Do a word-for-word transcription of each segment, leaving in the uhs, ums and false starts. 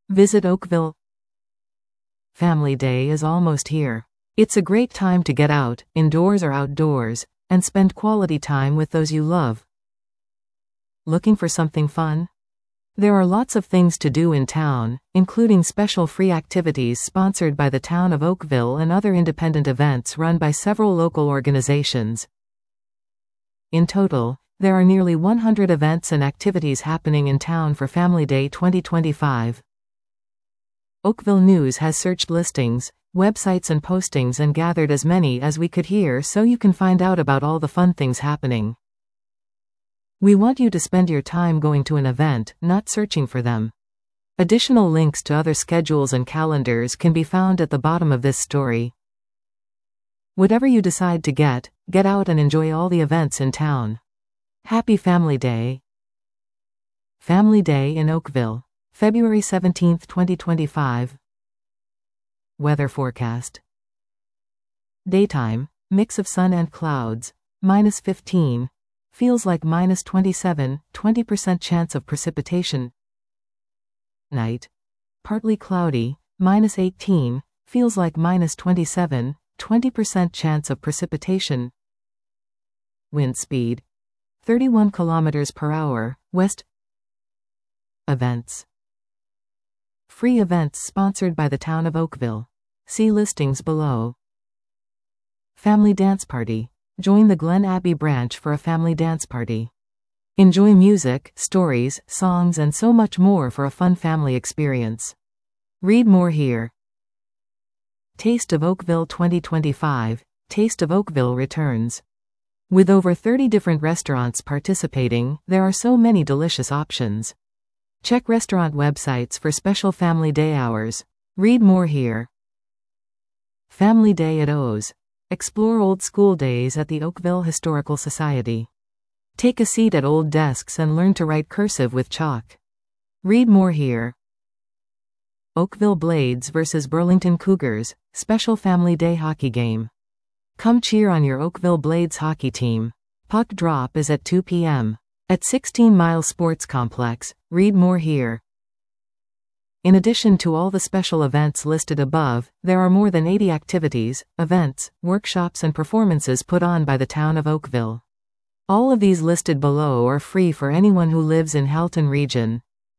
Visit Oakville. Family Day is almost here. It's a great time to get out, indoors or outdoors, and spend quality time with those you love. Looking for something fun? There are lots of things to do in town, including special free activities sponsored by the town of Oakville and other independent events run by several local organizations. In total, there are nearly one hundred events and activities happening in town for Family Day twenty twenty-five. Oakville News has searched listings, websites and postings and gathered as many as we could hear so you can find out about all the fun things happening. We want you to spend your time going to an event, not searching for them. Additional links to other schedules and calendars can be found at the bottom of this story. Whatever you decide to get, get out and enjoy all the events in town. Happy Family Day. Family Day in Oakville, February seventeenth, twenty twenty-five. Weather forecast. Daytime, mix of sun and clouds, minus fifteen. Feels like minus twenty-seven, twenty percent chance of precipitation. Night, partly cloudy, minus eighteen. Feels like minus twenty-seven, twenty percent chance of precipitation. Wind speed, thirty-one kilometers per hour, west. Events. Free events sponsored by the town of Oakville. See listings below. Family dance party. Join the Glen Abbey branch for a family dance party. Enjoy music, stories, songs and so much more for a fun family experience. Read more here. Taste of Oakville twenty twenty-five. Taste of Oakville returns. With over thirty different restaurants participating, there are so many delicious options. Check restaurant websites for special Family Day hours. Read more here. Family Day at O's. Explore old school days at the Oakville Historical Society. Take a seat at old desks and learn to write cursive with chalk. Read more here. Oakville Blades versus Burlington Cougars, special Family Day hockey game. Come cheer on your Oakville Blades hockey team. Puck drop is at two p m at sixteen Mile Sports Complex. Read more here. In addition to all the special events listed above, there are more than eighty activities, events, workshops and performances put on by the town of Oakville. All of these listed below are free for anyone who lives in Halton region.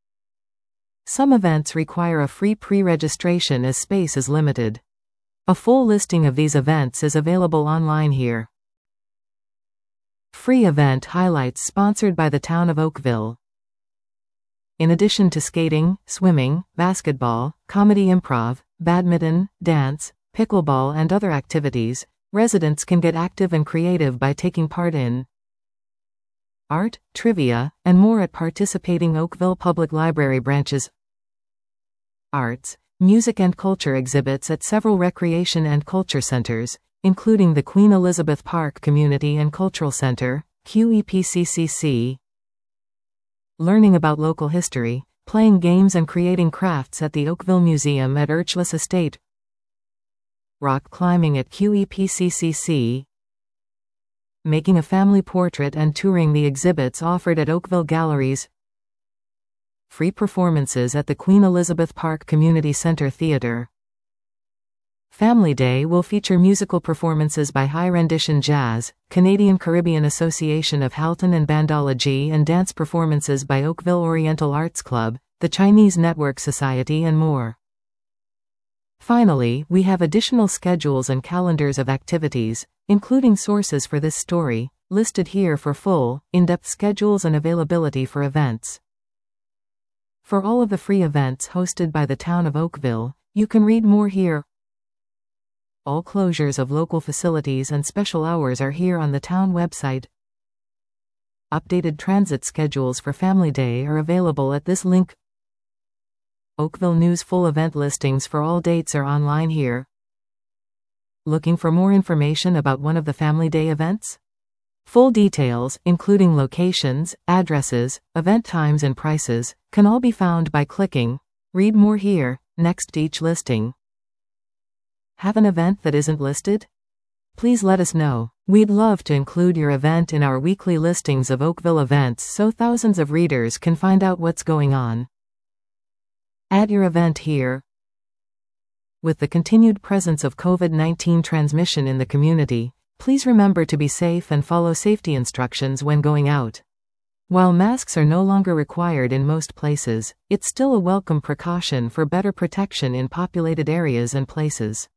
Some events require a free pre-registration as space is limited. A full listing of these events is available online here. Free event highlights sponsored by the town of Oakville. In addition to skating, swimming, basketball, comedy improv, badminton, dance, pickleball and other activities, residents can get active and creative by taking part in art, trivia, and more at participating Oakville Public Library branches. Arts, music and culture exhibits at several recreation and culture centers, including the Queen Elizabeth Park Community and Cultural Center, Q E P C C C. Learning about local history, playing games and creating crafts at the Oakville Museum at Urchlis Estate. Rock climbing at Q E P C C C. Making a family portrait and touring the exhibits offered at Oakville Galleries. Free performances at the Queen Elizabeth Park Community Center Theater. Family Day will feature musical performances by High Rendition Jazz, Canadian Caribbean Association of Halton and Bandology and dance performances by Oakville Oriental Arts Club, the Chinese Network Society and more. Finally, we have additional schedules and calendars of activities, including sources for this story, listed here for full, in-depth schedules and availability for events. For all of the free events hosted by the town of Oakville, you can read more here. All closures of local facilities and special hours are here on the town website. Updated transit schedules for Family Day are available at this link. Oakville News full event listings for all dates are online here. Looking for more information about one of the Family Day events? Full details, including locations, addresses, event times and prices, can all be found by clicking Read More here, next to each listing. Have an event that isn't listed? Please let us know. We'd love to include your event in our weekly listings of Oakville events so thousands of readers can find out what's going on. At your event here. With the continued presence of COVID nineteen transmission in the community, please remember to be safe and follow safety instructions when going out. While masks are no longer required in most places, it's still a welcome precaution for better protection in populated areas and places.